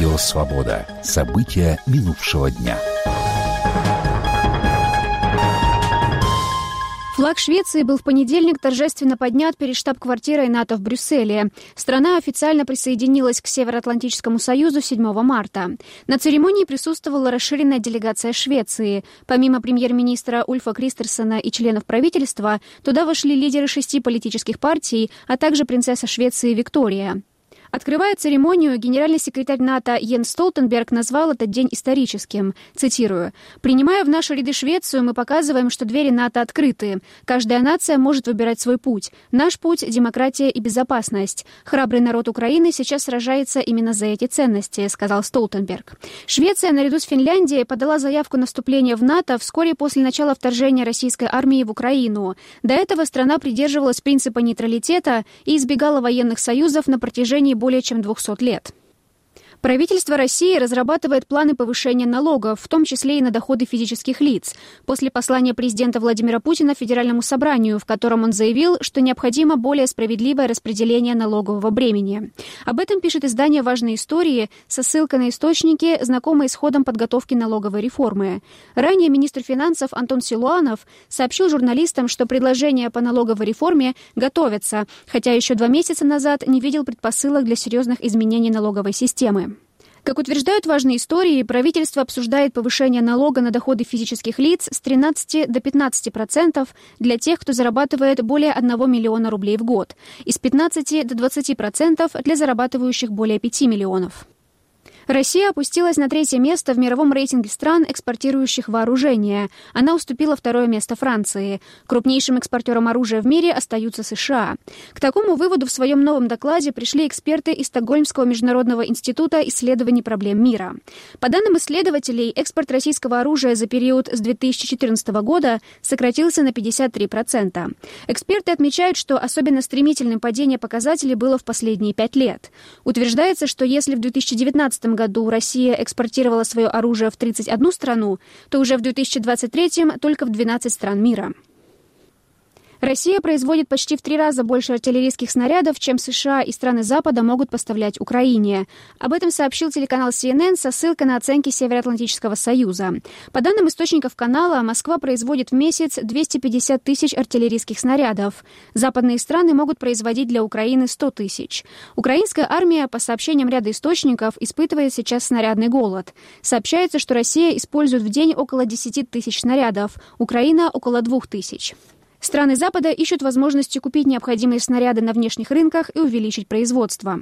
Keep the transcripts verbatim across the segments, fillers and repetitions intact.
Радио «Свобода». События минувшего дня. Флаг Швеции был в понедельник торжественно поднят перед штаб-квартирой НАТО в Брюсселе. Страна официально присоединилась к Североатлантическому союзу седьмого марта. На церемонии присутствовала расширенная делегация Швеции. Помимо премьер-министра Ульфа Кристерсона и членов правительства, туда вошли лидеры шести политических партий, а также принцесса Швеции Виктория. Открывая церемонию, генеральный секретарь НАТО Йенс Столтенберг назвал этот день историческим. Цитирую: «Принимая в наши ряды Швецию, мы показываем, что двери НАТО открыты. Каждая нация может выбирать свой путь. Наш путь – демократия и безопасность. Храбрый народ Украины сейчас сражается именно за эти ценности», – сказал Столтенберг. Швеция, наряду с Финляндией, подала заявку на вступление в НАТО вскоре после начала вторжения российской армии в Украину. До этого страна придерживалась принципа нейтралитета и избегала военных союзов на протяжении более чем двухсот лет. Правительство России разрабатывает планы повышения налогов, в том числе и на доходы физических лиц, после послания президента Владимира Путина Федеральному собранию, в котором он заявил, что необходимо более справедливое распределение налогового бремени. Об этом пишет издание «Важные истории» со ссылкой на источники, знакомые с ходом подготовки налоговой реформы. Ранее министр финансов Антон Силуанов сообщил журналистам, что предложения по налоговой реформе готовятся, хотя еще два месяца назад не видел предпосылок для серьезных изменений налоговой системы. Как утверждают «Важные истории», правительство обсуждает повышение налога на доходы физических лиц с тринадцати до пятнадцати процентов для тех, кто зарабатывает более одного миллиона рублей в год, и с пятнадцати до двадцати процентов для зарабатывающих более пяти миллионов. Россия опустилась на третье место в мировом рейтинге стран, экспортирующих вооружение. Она уступила второе место Франции. Крупнейшим экспортером оружия в мире остаются США. К такому выводу в своем новом докладе пришли эксперты из Стокгольмского международного института исследований проблем мира. По данным исследователей, экспорт российского оружия за период с две тысячи четырнадцатого года сократился на пятьдесят три процента. Эксперты отмечают, что особенно стремительным падение показателей было в последние пять лет. Утверждается, что если в две тысячи девятнадцатом году Россия экспортировала свое оружие в тридцать одну страну, то уже в две тысячи двадцать третьем только в двенадцать стран мира. Россия производит почти в три раза больше артиллерийских снарядов, чем США и страны Запада могут поставлять Украине. Об этом сообщил телеканал си эн эн со ссылкой на оценки Североатлантического союза. По данным источников канала, Москва производит в месяц двести пятьдесят тысяч артиллерийских снарядов. Западные страны могут производить для Украины сто тысяч. Украинская армия, по сообщениям ряда источников, испытывает сейчас снарядный голод. Сообщается, что Россия использует в день около десяти тысяч снарядов, Украина – около двух тысяч. Страны Запада ищут возможности купить необходимые снаряды на внешних рынках и увеличить производство.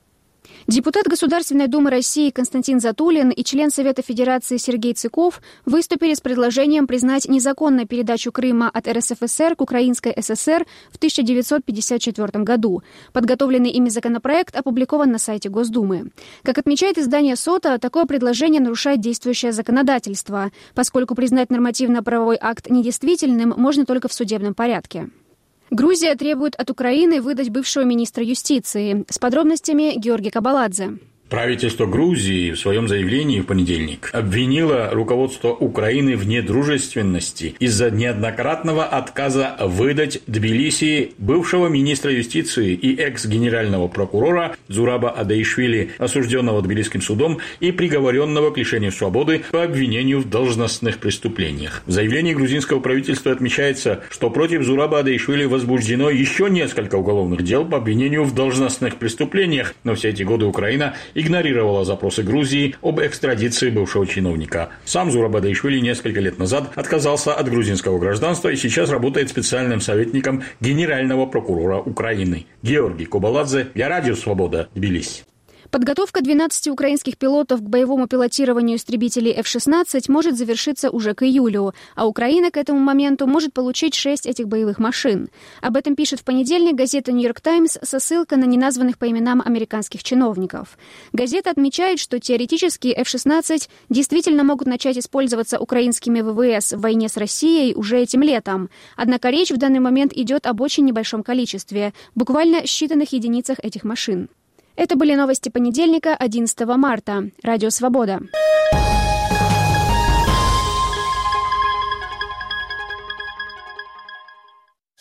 Депутат Государственной Думы России Константин Затулин и член Совета Федерации Сергей Цыков выступили с предложением признать незаконно передачу Крыма от эр эс эф эс эр к Украинской эс эс эр в тысяча девятьсот пятьдесят четвёртом году. Подготовленный ими законопроект опубликован на сайте Госдумы. Как отмечает издание СОТА, такое предложение нарушает действующее законодательство, поскольку признать нормативно-правовой акт недействительным можно только в судебном порядке. Грузия требует от Украины выдать бывшего министра юстиции. С подробностями Георгий Кабаладзе. Правительство Грузии в своем заявлении в понедельник обвинило руководство Украины в недружественности из-за неоднократного отказа выдать Тбилиси бывшего министра юстиции и экс-генерального прокурора Зураба Адаишвили, осужденного Тбилисским судом и приговоренного к лишению свободы по обвинению в должностных преступлениях. В заявлении грузинского правительства отмечается, что против Зураба Адаишвили возбуждено еще несколько уголовных дел по обвинению в должностных преступлениях, но все эти годы Украина игнорировала запросы Грузии об экстрадиции бывшего чиновника. Сам Зураб Адаишвили несколько лет назад отказался от грузинского гражданства и сейчас работает специальным советником генерального прокурора Украины. Георгий Кабаладзе для Радио Свобода, Тбилиси. Подготовка двенадцати украинских пилотов к боевому пилотированию истребителей эф шестнадцать может завершиться уже к июлю, а Украина к этому моменту может получить шесть этих боевых машин. Об этом пишет в понедельник газета «Нью-Йорк Таймс» со ссылкой на неназванных по именам американских чиновников. Газета отмечает, что теоретически эф шестнадцать действительно могут начать использоваться украинскими вэ вэ эс в войне с Россией уже этим летом. Однако речь в данный момент идет об очень небольшом количестве, буквально считанных единицах этих машин. Это были новости понедельника, одиннадцатого марта. Радио «Свобода».